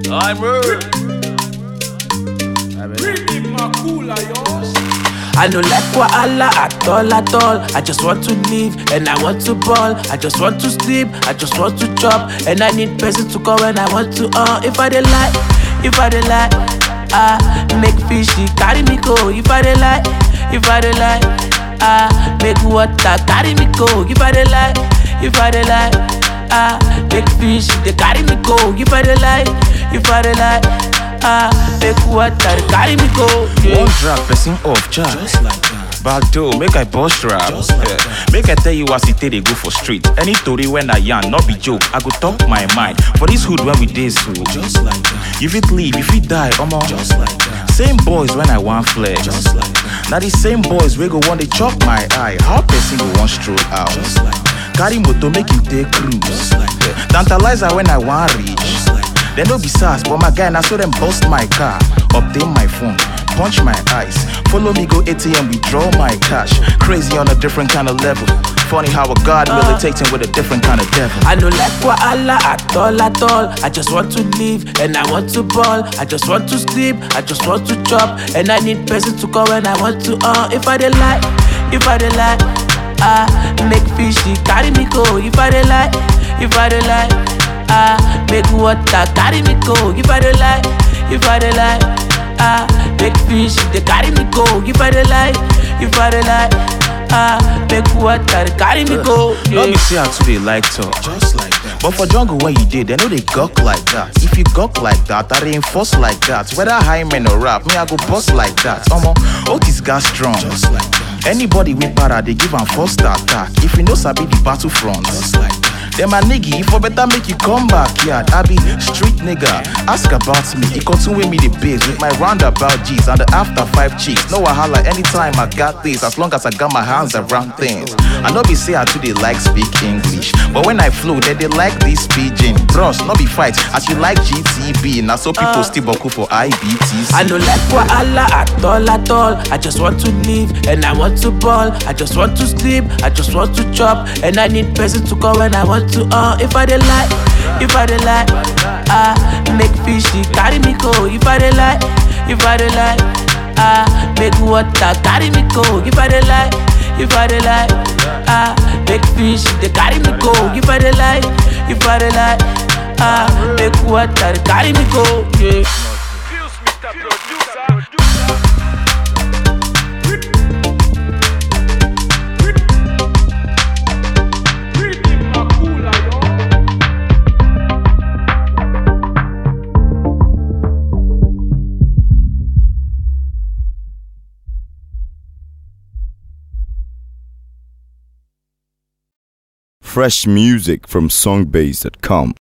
I'm rude. I no like wahala at all. I just want to live and I want to ball. I just want to sleep, I just want to chop. And I need person to call when I want to. If I dey lie, make fishy carry me go. If I dey lie, make water carry me go. If I dey lie, make fishy they carry me go. If I dey lie, make water carry me go. Yeah. One drag, pressing off, chat. Just like that. Back door, make I bust rap. Just like that. Make I tell you as it they go for street. Any story when I yarn, not be joke. I go talk my mind. For this hood when we day so. Just like that. You fit leave, you fit die, Just like that. Same boys when I want flex. Just like that. Now the same boys we go want to chop my eye. How person go want stroll out? Just like that. Carry moto make him take cruise. Just like that. Tantalizer when I want reach. Just like that. They no be sass, but my guy now so them bust my car, obtain my phone, punch my eyes, follow me go ATM, withdraw my cash. Crazy on a different kind of level. Funny how a God militating with a different kind of devil. I no like wahala at all. I just want to live and I want to ball. I just want to sleep, I just want to chop. And I need person to call when I want to. If I dey lie, make fishy carry me go. If I dey lie, make water carry me go. If I dey lie, make fishy they carry me go. If I dey lie, make water carry me go. Let me see how today like talk. Just like that. But for jungle when you did, they know they gawk like that. If you gawk like that, I reinforce like that. Whether high men or rap, me I go bust like that. Otis got strong. Just like that. Anybody with para, they give am first attack. If you know sabi the battlefront, Just like that. then my nigga, if I better make you come back, yeah. I be street nigga. Ask about me, he continue with me the biz with my roundabout G's and the after 5 cheeks. No wahala anytime I got this, as long as I got my hands around things. I know be say I too they like speak English, but when I flow, they like this pidgin. Bros, no be fight, as you like GTB, now so people still boku for IBTC. I no like wahala at all. I just want to live and I want to ball. I just want to sleep, I just want to chop. And I need person to call when I want to. If I dey lie, make fishy carry me go. If I dey lie, make water carry me go. If I dey lie, make fishy they carry me go. If I dey lie, make water carry me go. Yeah. Fresh music from songbase.com.